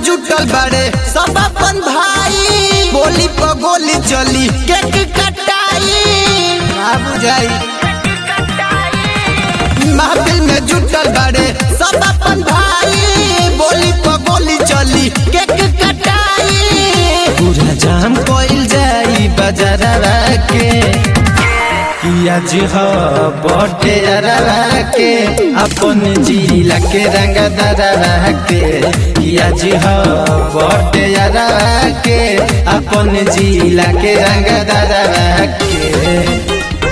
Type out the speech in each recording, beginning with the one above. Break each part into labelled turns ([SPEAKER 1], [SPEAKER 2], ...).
[SPEAKER 1] जुटल बारे सब अपन भाई, बोली पर गोली चली केक कटाई ना बुझाई। महफिल में जुटल बारे सब अपन भाई, बोली पर गोली चली केक कटाई। पूरा जाम कोइल जाई बाजारवा के, किया जी हो बटे अरवा के, अपन जिला के रंग दरवा के। किया जी हो बटे अरवा के, अपन जिला के रंग दरवा के।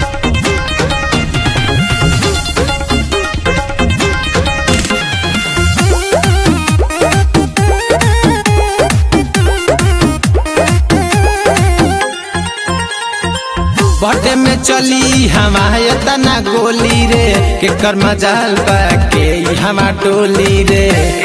[SPEAKER 1] बटे में चली हमारे तना गोली रे, के कर मजाल बाके हमा टोली रे।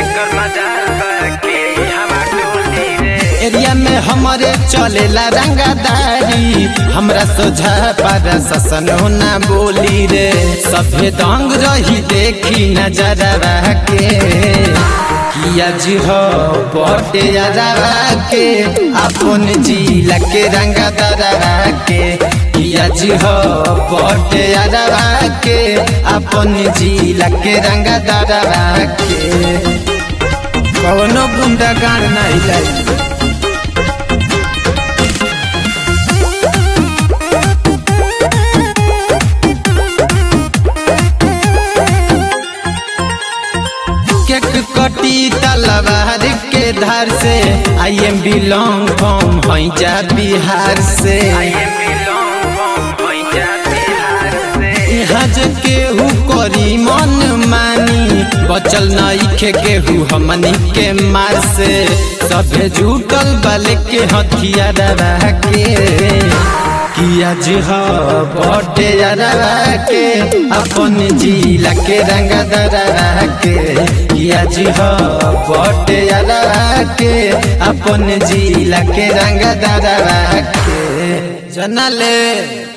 [SPEAKER 1] एरिया में हमारे चलेला रंगदारी, हमरा सोझा पर ससनो ना बोली रे। सभे दंग रही देखी नजरवा के, किया जी हो बटे अरवा के, अपन जिला के रंग दरवा के। किया जी हो बटे अरवा के, अपन जिला के रंग दरवा के। कौनो गुंडा गान नहीं लाई। केक कटी तलवार के धार से, आई एम बिलोंग फ्रॉम हैजा बिहार से। यहाँ जे केहू करी मन मानी, बचल नइखे केहू हमनी के मार से। सभे जुटल बाले के हथियारवा के, किया जी हो बटे अरवा के, अपन जिला के रंग दरवा के। किया जी हो बटे अरवा के, अपन जिला के रंग दरवा के। जनले